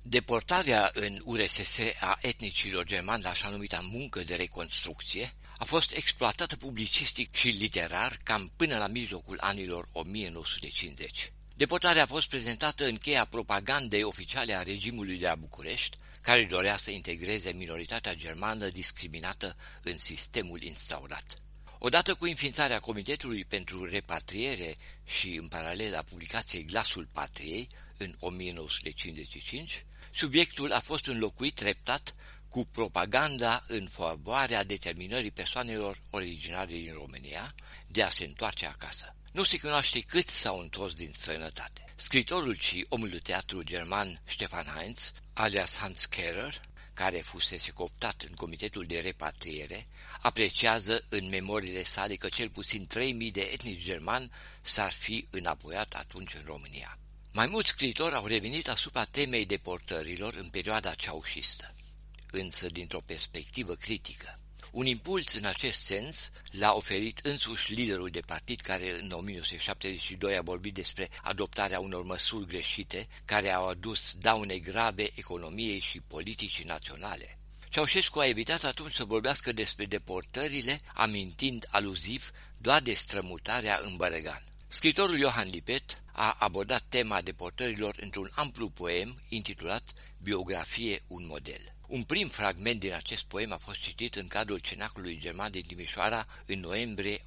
Deportarea în URSS a etnicilor germani la așa numita muncă de reconstrucție a fost exploatată publicistic și literar cam până la mijlocul anilor 1950. Deportarea a fost prezentată în cheia propagandei oficiale a regimului de la București, care dorea să integreze minoritatea germană discriminată în sistemul instaurat. Odată cu înființarea Comitetului pentru Repatriere și în paralel a publicației Glasul Patriei în 1955, subiectul a fost înlocuit treptat cu propaganda în favoarea determinării persoanelor originare din România de a se întoarce acasă. Nu se cunoaște cât s-au întors din străinătate. Scriitorul și omul de teatru german Stefan Heinz, alias Hans Kehrer, care fusese cooptat în Comitetul de Repatriere, apreciază în memoriile sale că cel puțin 3.000 de etnici germani s-ar fi înapoiat atunci în România. Mai mulți scriitori au revenit asupra temei deportărilor în perioada ceaușistă, însă dintr-o perspectivă critică. Un impuls în acest sens l-a oferit însuși liderul de partid care în 1972 a vorbit despre adoptarea unor măsuri greșite care au adus daune grave economiei și politicii naționale. Ceaușescu a evitat atunci să vorbească despre deportările, amintind aluziv doar de strămutarea în Bărăgan. Scriitorul Johann Lippert a abordat tema deportărilor într-un amplu poem intitulat Biografie, un model. Un prim fragment din acest poem a fost citit în cadrul Cenaclului German din Timișoara în noiembrie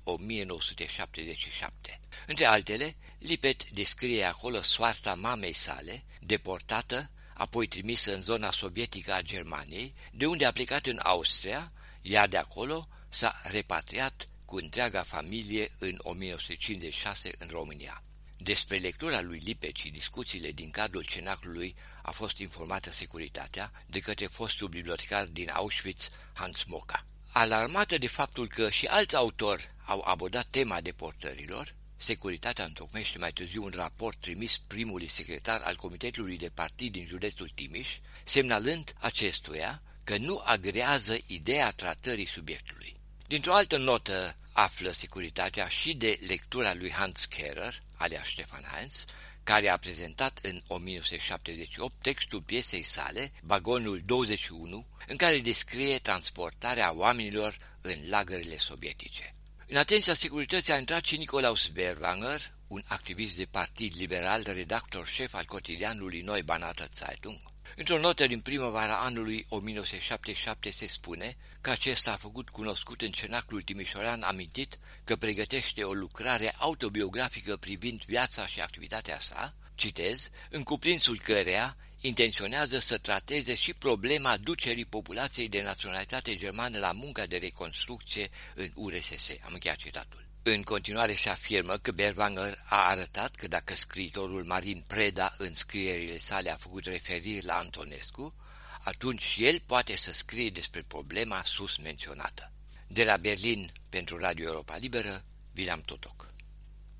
1977. Între altele, Lippert descrie acolo soarta mamei sale, deportată, apoi trimisă în zona sovietică a Germaniei, de unde a plecat în Austria, iar de acolo s-a repatriat cu întreaga familie în 1956 în România. Despre lectura lui Lippert și discuțiile din cadrul Cenaclului a fost informată securitatea de către fostul bibliotecar din Auschwitz, Hans Moka. Alarmată de faptul că și alți autori au abordat tema deportărilor, securitatea întocmește mai târziu un raport trimis primului secretar al Comitetului de Partid din județul Timiș, semnalând acestuia că nu agrează ideea tratării subiectului. Dintr-o altă notă află securitatea și de lectura lui Hans Kehrer, alias Stefan Heinz, care a prezentat în 1978 textul piesei sale, Vagonul 21, în care descrie transportarea oamenilor în lagărele sovietice. În atenția securității a intrat și Nikolaus Berwanger, un activist de partid liberal, redactor șef al cotidianului Neue Banater Zeitung. Într-o notă din primăvara anului 1977 se spune că acesta a făcut cunoscut în Cenaclul timișorean amintit că pregătește o lucrare autobiografică privind viața și activitatea sa, citez, în cuprinsul căreia intenționează să trateze și problema ducerii populației de naționalitate germană la munca de reconstrucție în URSS. Am încheiat citatul. În continuare se afirmă că Berwanger a arătat că dacă scriitorul Marin Preda în scrierile sale a făcut referiri la Antonescu, atunci el poate să scrie despre problema sus menționată. De la Berlin, pentru Radio Europa Liberă, William Totoc.